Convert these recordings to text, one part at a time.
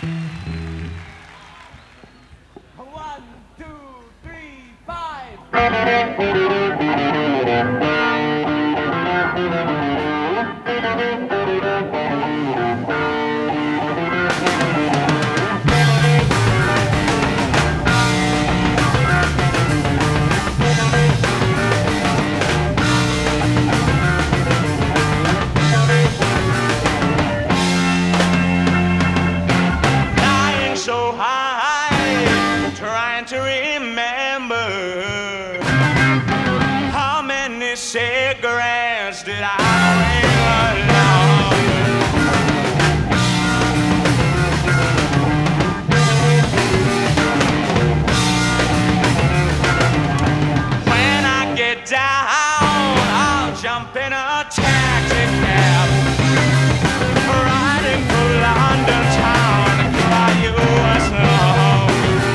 One, two, three, five. Flying so high, trying to remember how many cigarettes did I bring along. When I get down, I'll jump in a taxi cab, riding through London town, cry you a song.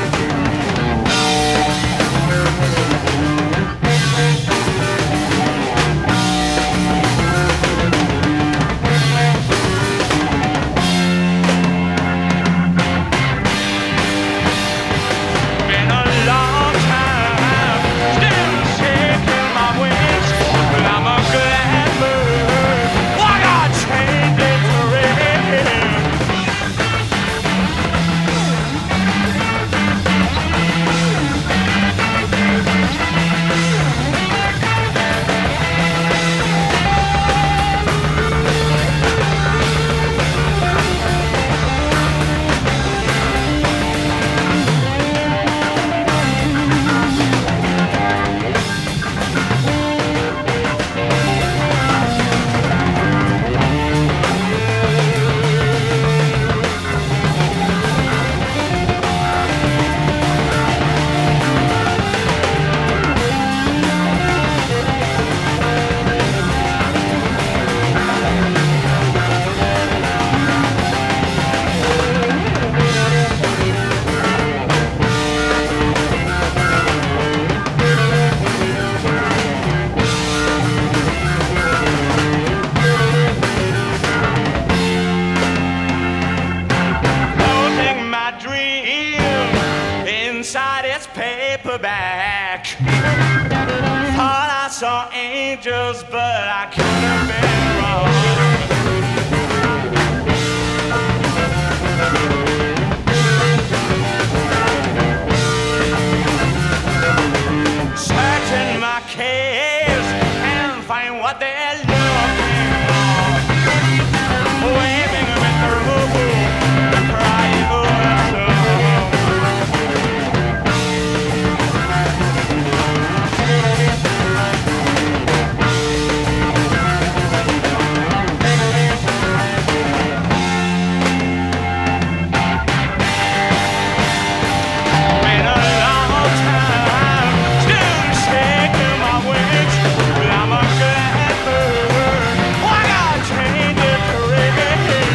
Been a long time, still shaking my wings, but I'm a glad bird. Why I changed it to red? Holding my dream inside its paperback. Thought I saw angels, but I could have been wrong. Searching my case and find what they're looking for. Waving them through, crying over song. Been a long time, still shaking my wings, but I'm a glad bird. Why God change it to reggae?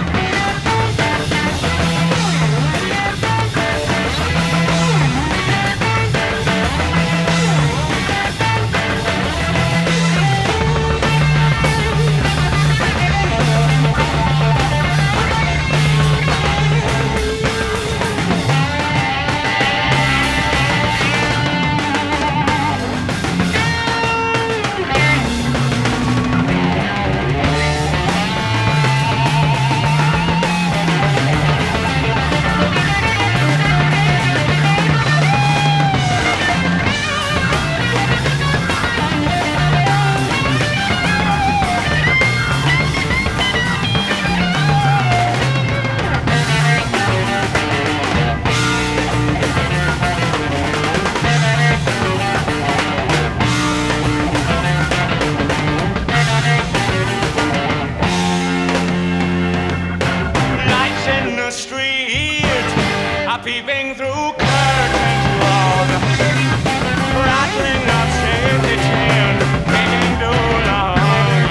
Lights in the street are peeping through curtains drawn, rattling up safety chain, taking too long.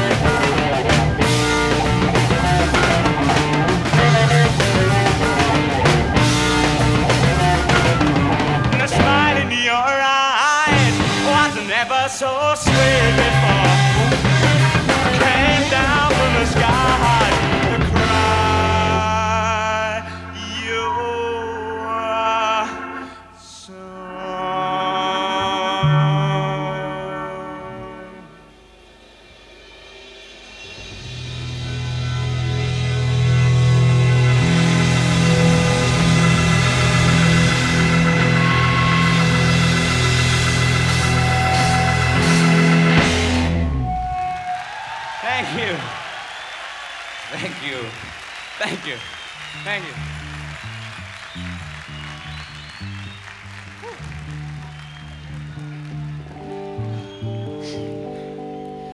The smile in your eyes was never so sweet before. Came down from the sky to cry. Thank you. Thank you.